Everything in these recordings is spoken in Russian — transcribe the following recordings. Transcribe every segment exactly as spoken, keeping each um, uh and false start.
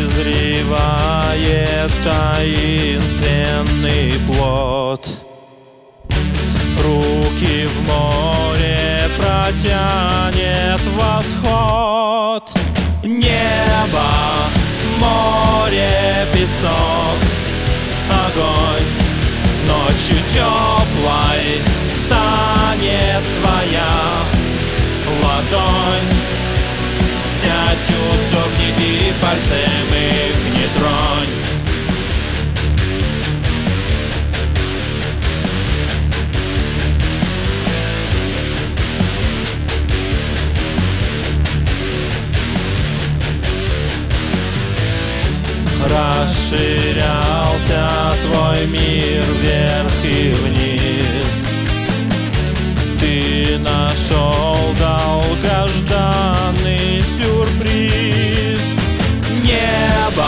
вызревает таинственный плод. Руки в море протянет восход. Небо, море, песок, огонь. Ночью теплой станет твоя ладонь. Сядь удобней, ты пальцем их не тронь. Расширялся твой мир вверх и вниз. Ты нашел долгожданный сюрприз. Небо,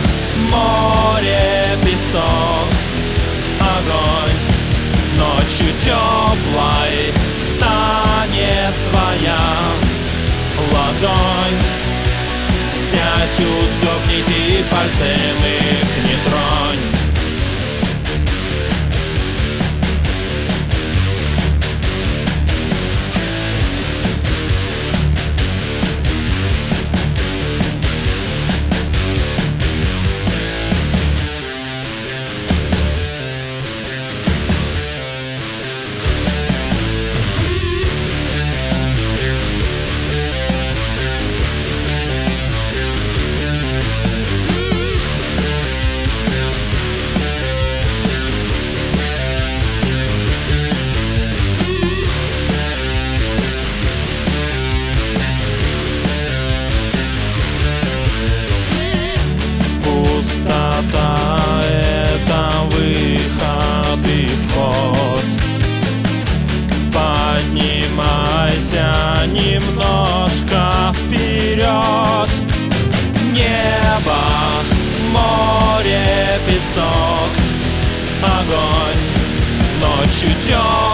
море, песок, огонь. Ночью теплой станет твоя ладонь. Сядь удобней, ты пальцем их не тронь. Это выход и вход. Поднимайся немножко вперед. Небо, море, песок, огонь. Ночью темной